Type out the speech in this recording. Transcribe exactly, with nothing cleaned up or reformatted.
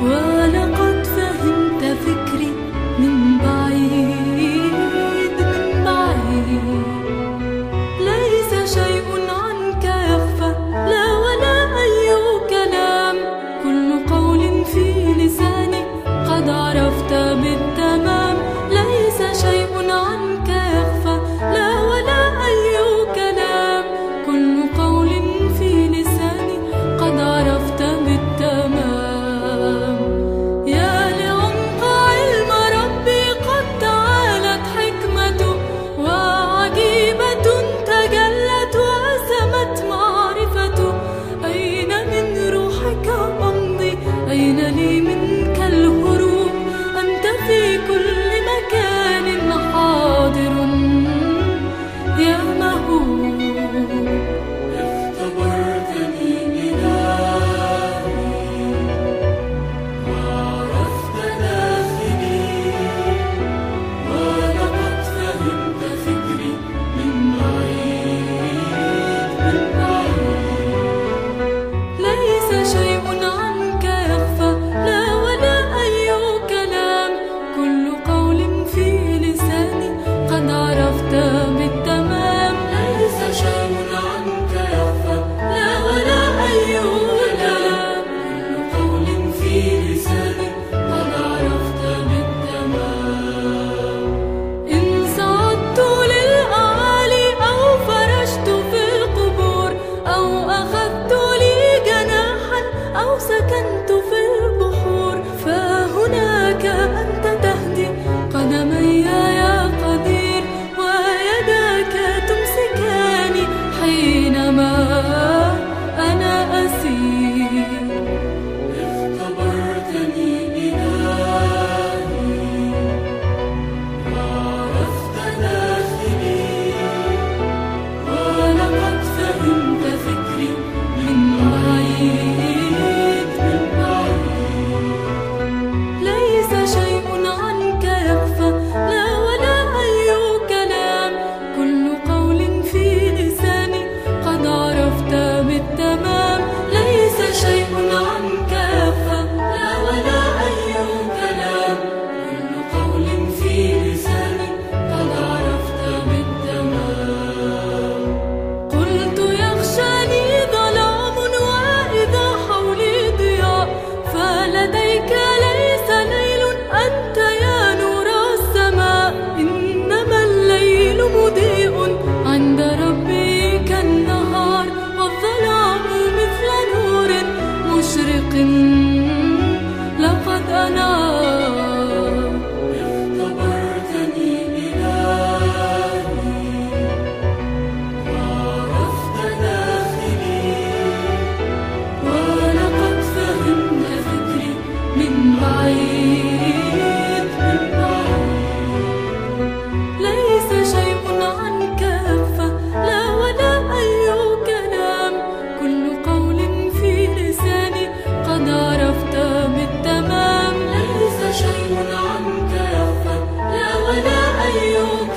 ولقد فهمت فكري من بعيد من بعيد. ليس شيء عنك يخفى، لا ولا أي كلام. كل قول في لساني قد عرفت بالتمام. ليس شيء عنك يخفى، لا ولا أي كلام. كل قول في لساني قد عرفت بالتمام. يا لعمق علم ربي قد تعالت حكمته، وعجيبة تجلت وسمت معرفته. أين من روحك أمضي؟ أين لي منك الهروب؟ أنت في كل مكان حاضر يا مهوب. اختبرتني إلهي وعرفت داخلي، ولقد فهمت فكري من بعيد من بعيد. ليس شيء عنك يخفى، لا ولا أي كلام. كل قول في لساني قد عرفت بالتمام. ليس شيء عنك يخفى، لا ولا أي كلام. كل قول في لساني قد عرفت بالتمام. إن صعدت للأعالي أو فرشت في القبور، أو أخذت لي جناحا أو سكنت في البحور، فهناك أنت تهدي قدمي يا قدير، ويداك تمسكاني حينما أنا أسير. اختبرتني إلهي وعرفت داخلي، ولقد فهمت فكري من بعيد من بعيد. ليس شيء عنك يخفى، لا ولا أي كلام. كل قول في لساني قد عرفت بالتمام. ليس شيء عنك يخفى، لا ولا أي كلام. كل قول في لساني قد عرفت بالتمام. قلت يخشاني ظلام وإذا حولي ضياء، فلديك ليس ليل أنت يا نور السماء. إنما الليل مضيء عند ربي كالنهار، والظلام مثل نور مشرق لقد أنار. اختبرتني إلهي وعرفت داخلي، ولقد فهمت فكري من بعيد من بعيد. ليس شيء عنك يخفى، لا ولا أي كلام. كل قول في لساني قد عرفت بالتمام. ليس شيء عنك يخفى، لا ولا أي